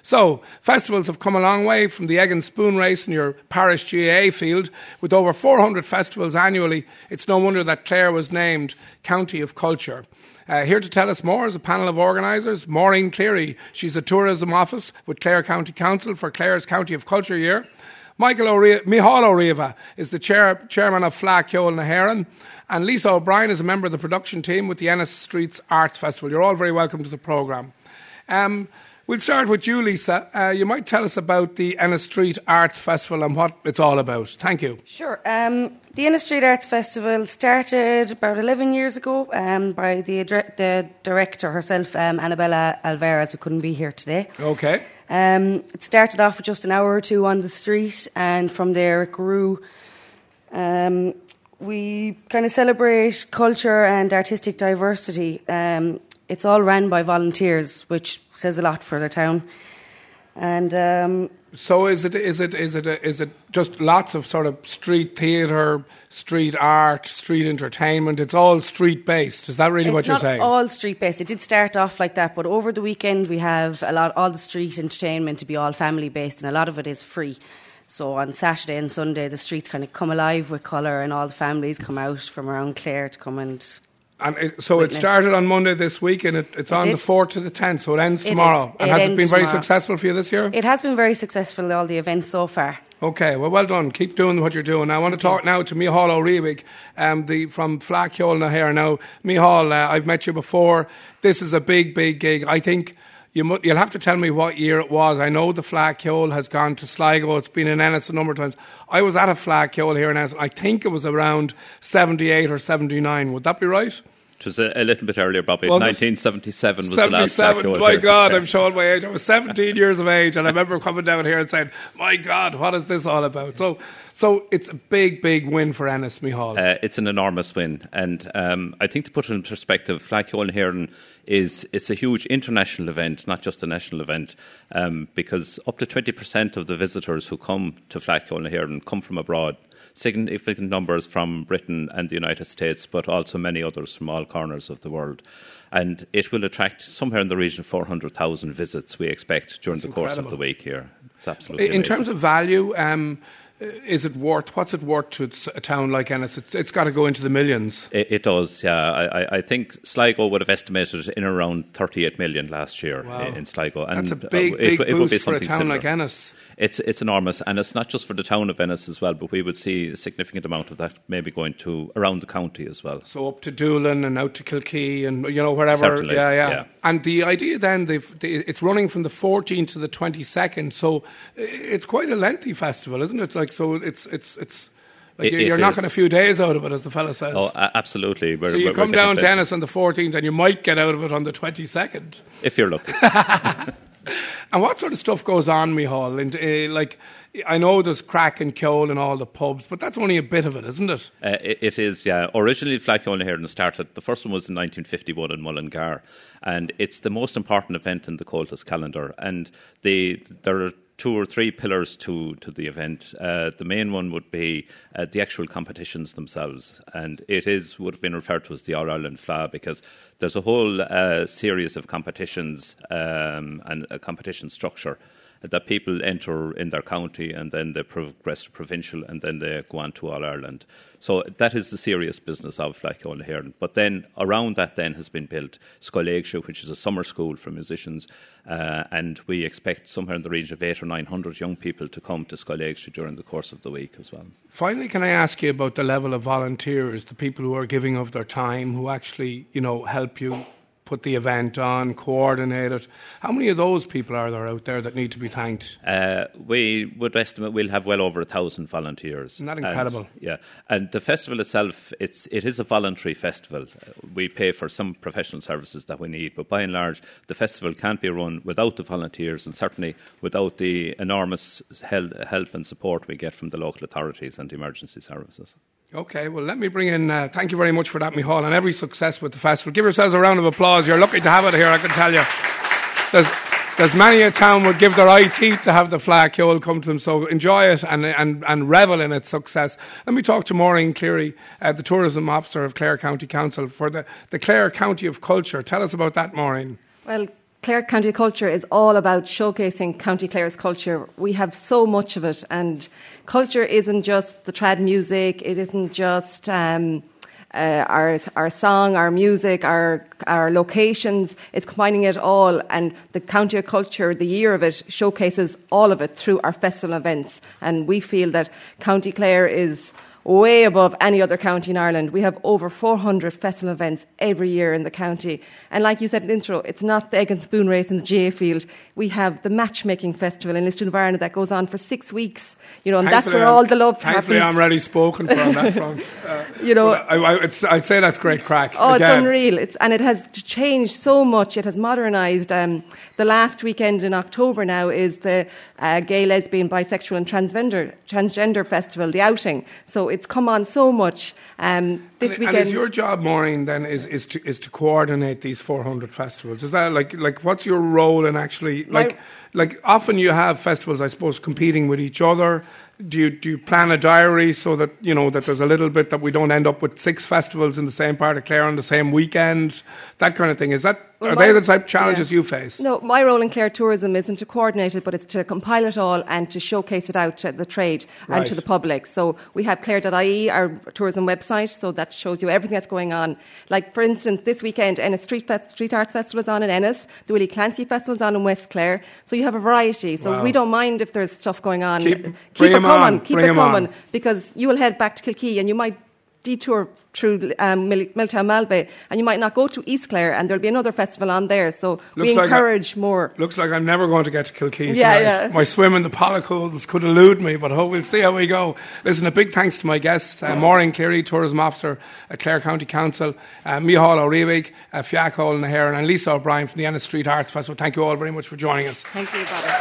So, festivals have come a long way from the egg and spoon race in your parish GAA field. With over 400 festivals annually, it's no wonder that Clare was named County of Culture. Here to tell us more is a panel of organisers, Maureen Cleary. She's the Tourism Office with Clare County Council for Clare's County of Culture year. Micheál Ó Riamh is the chairman of Fleadh Cheoil na hÉireann. And Lisa O'Brien is a member of the production team with the Ennis Streets Arts Festival. You're all very welcome to the programme. We'll start with you, Lisa. You might tell us about the Ennis Street Arts Festival and what it's all about. Thank you. Sure. The Ennis Street Arts Festival started about 11 years ago by the director herself, Annabella Alvarez, who couldn't be here today. Okay. It started off with just an hour or two on the street, and from there it grew. We kind of celebrate culture and artistic diversity. It's all run by volunteers, which says a lot for the town. And so is it just lots of sort of street theatre, street art, street entertainment? It's all street based. Is that really what you're saying? It's not all street based. It did start off like that, but over the weekend we have all the street entertainment to be all family based, and a lot of it is free. So on Saturday and Sunday, the streets kind of come alive with colour, and all the families come out from around Clare to come and. So it started on Monday this week, and it's on the 4th to the 10th, so it ends tomorrow. And has it been very successful for you this year? It has been very successful, all the events so far. Okay, well done. Keep doing what you're doing. I want to talk now to Micheál Ó Riamh, from Fleadh Cheoil na hÉireann. Now, Micheál, I've met you before. This is a big, big gig. I think you'll have to tell me what year it was. I know the Fleadh Cheoil has gone to Sligo. It's been in Ennis a number of times. I was at a Fleadh Cheoil here in Ennis. I think it was around 78 or 79. Would that be right? It was a little bit earlier, Bobby. 1977 was the last Fleadh Cheoil. My God, I'm showing my age. I was 17 years of age, and I remember coming down here and saying, my God, what is this all about? So it's a big, big win for Ennis, Micheál. It's an enormous win. And I think to put it in perspective, Fleadh Cheoil na hÉireann it's a huge international event, not just a national event, because up to 20% of the visitors who come to Fleadh Cheoil na hÉireann come from abroad. Significant numbers from Britain and the United States, but also many others from all corners of the world. And it will attract somewhere in the region of 400,000 visits, we expect, during the course of the week here. It's absolutely amazing. In terms of value, what's it worth to a town like Ennis? It's got to go into the millions. It does, yeah. I think Sligo would have estimated in around 38 million last year in Sligo. And that's a big boost for a town like Ennis. It's enormous, and it's not just for the town of Ennis as well, but we would see a significant amount of that maybe going to around the county as well. So up to Doolin and out to Kilkee and wherever. Certainly, yeah. And the idea then, it's running from the 14th to the 22nd, so it's quite a lengthy festival, isn't it? You're knocking a few days out of it, as the fella says. Oh, absolutely. So you come down to Ennis on the 14th and you might get out of it on the 22nd. If you're lucky. And what sort of stuff goes on, Micheál? I know there's crack and Cheoil and all the pubs, but that's only a bit of it, isn't it? It is, yeah. Originally, Fleadh Cheoil na hÉireann started, the first one was in 1951 in Mullingar, and it's the most important event in the Comhaltas calendar. And there are 2 or 3 pillars to the event. The main one would be the actual competitions themselves, and would have been referred to as the All-Ireland Fleadh, because there's a whole series of competitions and a competition structure that people enter in their county, and then they progress to provincial, and then they go on to All-Ireland. So that is the serious business of Fleadh Cheoil na hÉireann. But then around that then has been built Scoiléigse, which is a summer school for musicians, and we expect somewhere in the region of 800 or 900 young people to come to Scoiléigse during the course of the week as well. Finally, can I ask you about the level of volunteers, the people who are giving of their time, who actually, help you put the event on, coordinate it? How many of those people are there out there that need to be thanked? We would estimate we'll have well over 1,000 volunteers. Isn't that incredible? And the festival itself, it is a voluntary festival. We pay for some professional services that we need, but by and large, the festival can't be run without the volunteers, and certainly without the enormous help and support we get from the local authorities and the emergency services. Okay, well, let me bring in, thank you very much for that, Micheál, and every success with the festival. Give yourselves a round of applause. You're lucky to have it here, I can tell you. There's many a town would give their eye teeth to have the Fleadh Cheoil come to them, so enjoy it and revel in its success. Let me talk to Maureen Cleary, the Tourism Officer of Clare County Council for the Clare County of Culture. Tell us about that, Maureen. Well, Clare County Culture is all about showcasing County Clare's culture. We have so much of it, and culture isn't just the trad music, it isn't just our song, our music, our locations. It's combining it all, and the County of Culture, the year of it, showcases all of it through our festival events. And we feel that County Clare is way above any other county in Ireland. We have over 400 festival events every year in the county. And like you said in the intro, it's not the egg and spoon race in the GA field. We have the matchmaking festival in Lisdoonvarna that goes on for 6 weeks. You know, and that's where all the love happens. Thankfully, I'm already spoken for on that front. You know, I'd say that's great crack. Oh, again. It's unreal. And it has changed so much. It has modernised. The last weekend in October now is the Gay, Lesbian, Bisexual and Transgender Festival, the outing. So it's come on so much. This weekend. And is your job, Maureen, then is to coordinate these 400 festivals? Is that like what's your role in actually like often you have festivals, I suppose, competing with each other? Do you plan a diary so that you know that there's a little bit that we don't end up with 6 festivals in the same part of Clare on the same weekend? That kind of thing. Are they the type of challenges you face? No, my role in Clare Tourism isn't to coordinate it, but it's to compile it all and to showcase it out to the trade and to the public. So we have clare.ie, our tourism website, so that shows you everything that's going on. Like, for instance, this weekend, Ennis Street Arts Festival is on in Ennis, the Willie Clancy Festival is on in West Clare, so you have a variety. So we don't mind if there's stuff going on. Keep it coming, because you will head back to Kilkee and you might detour through Milltown Malbay, and you might not go to East Clare, and there'll be another festival on there. So we encourage more. Looks like I'm never going to get to Kilkee tonight. Yeah. My swim in the Pollacools could elude me, but we'll see how we go. Listen, a big thanks to my guest, Maureen Cleary, Tourism Officer at Clare County Council, Micheál Ó Riabhaigh, Fiacla Ó Nahéireann, and Lisa O'Brien from the Ennis Street Arts Festival. Thank you all very much for joining us. Thank you, Bobby.